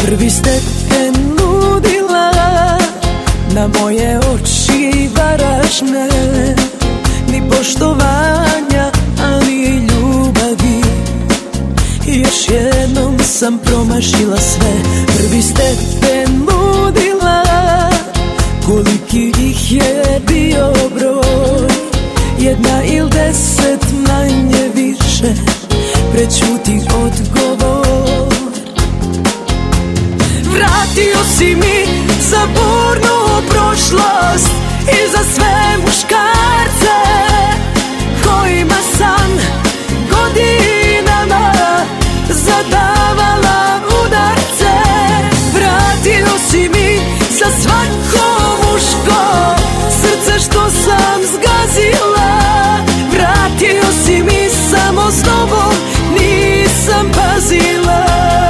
Prvi stepen nudila, na moje oči varaš me. Ni poštovanja, ali i ljubavi. Još jednom sam promašila sve. Prvi stepen nudila, koliki ih je bio broj. 1 ili 10, manje više, prećuti odgovor. Vratio si mi za burnu prošlost i za sve muškarce kojima sam godinama zadavala udarce. Vratio si mi za svako muško srce što sam zgazila. Vratio si mi, samo s tobom nisam pazila.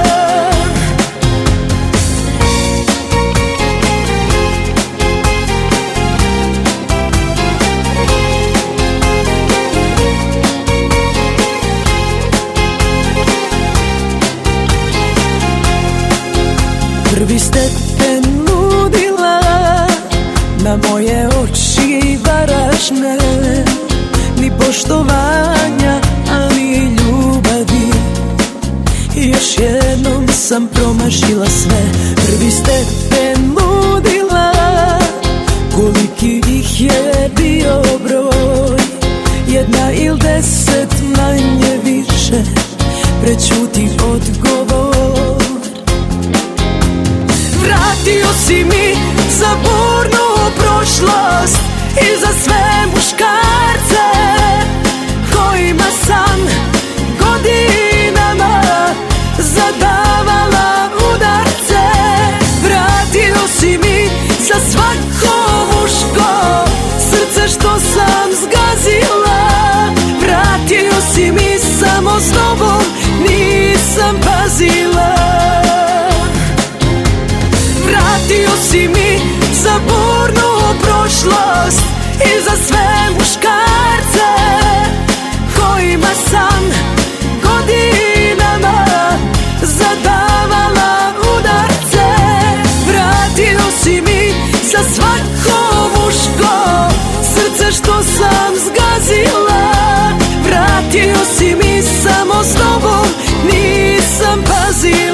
Prvi stepen nudila, na moje oči varaš me. Ni poštovanja, ali i ljubavi. Još jednom sam promašila sve. Prvi stepen nudila, koliki ih je bio broj. 1 ili 10, manje više, prećuti odgovor. Vratio si mi za burnu prošlost i za sve muškarce kojima sam godinama zadavala udarce. Vratio si mi za svako muško srce što sam zgazila. Vratio si mi, samo s tobom nisam pazila. Vratio si mi za burnu prošlost i za sve muškarce kojima sam godinama zadavala udarce. Vratio si mi za svako muško srce što sam zgazila. Vratio si mi, samo s tobom nisam pazila.